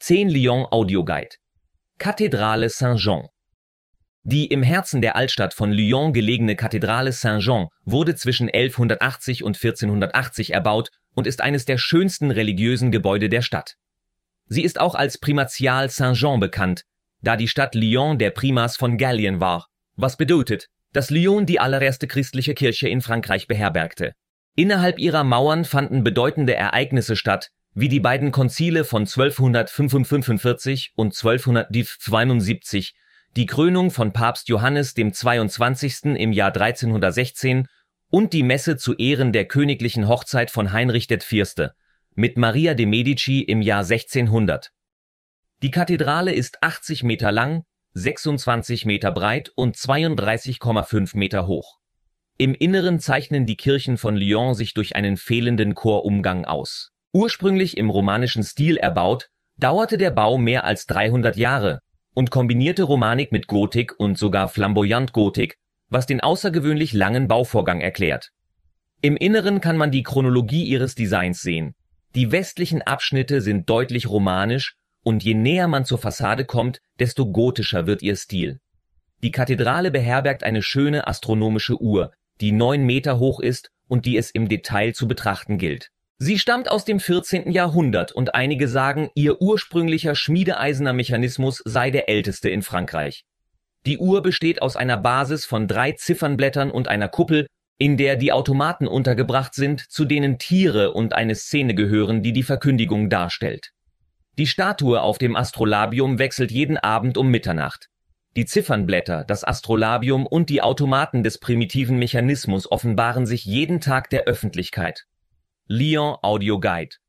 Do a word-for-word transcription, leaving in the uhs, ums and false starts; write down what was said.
zehn Lyon Audio Guide. Kathedrale Saint-Jean. Die im Herzen der Altstadt von Lyon gelegene Kathedrale Saint-Jean wurde zwischen elfhundertachtzig und vierzehnhundertachtzig erbaut und ist eines der schönsten religiösen Gebäude der Stadt. Sie ist auch als Primatial Saint-Jean bekannt, da die Stadt Lyon der Primas von Gallien war, was bedeutet, dass Lyon die allererste christliche Kirche in Frankreich beherbergte. Innerhalb ihrer Mauern fanden bedeutende Ereignisse statt, wie die beiden Konzile von zwölfhundertfünfundfünfzig und zwölfhundertzweiundsiebzig, die Krönung von Papst Johannes dem zweiundzwanzigsten im Jahr dreizehnhundertsechzehn und die Messe zu Ehren der königlichen Hochzeit von Heinrich der Vierte mit Maria de Medici im Jahr sechzehnhundert. Die Kathedrale ist achtzig Meter lang, sechsundzwanzig Meter breit und zweiunddreißig Komma fünf Meter hoch. Im Inneren zeichnen die Kirchen von Lyon sich durch einen fehlenden Chorumgang aus. Ursprünglich im romanischen Stil erbaut, dauerte der Bau mehr als dreihundert Jahre und kombinierte Romanik mit Gotik und sogar Flamboyant-Gotik, was den außergewöhnlich langen Bauvorgang erklärt. Im Inneren kann man die Chronologie ihres Designs sehen. Die westlichen Abschnitte sind deutlich romanisch und je näher man zur Fassade kommt, desto gotischer wird ihr Stil. Die Kathedrale beherbergt eine schöne astronomische Uhr, die neun Meter hoch ist und die es im Detail zu betrachten gilt. Sie stammt aus dem vierzehnten Jahrhundert und einige sagen, ihr ursprünglicher schmiedeeiserner Mechanismus sei der älteste in Frankreich. Die Uhr besteht aus einer Basis von drei Ziffernblättern und einer Kuppel, in der die Automaten untergebracht sind, zu denen Tiere und eine Szene gehören, die die Verkündigung darstellt. Die Statue auf dem Astrolabium wechselt jeden Abend um Mitternacht. Die Ziffernblätter, das Astrolabium und die Automaten des primitiven Mechanismus offenbaren sich jeden Tag der Öffentlichkeit. Lyon Audio Guide